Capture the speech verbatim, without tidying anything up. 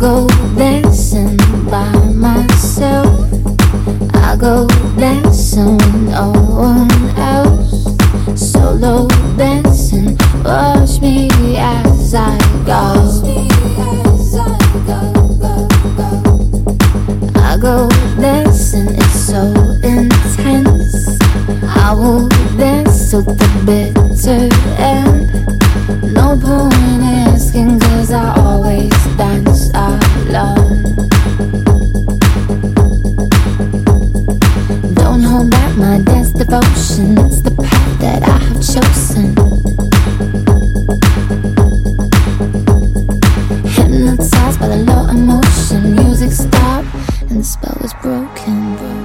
go dancing by myself. I go dancing with no one else. Solo dancing, watch me as I go. I go dancing, it's so intense. I will dance to the bitter end. No point asking, cause I always dance alone. Don't hold back my dance devotion, it's the path that I have chosen. Hypnotized by the low emotion, music stopped and the spell was broken.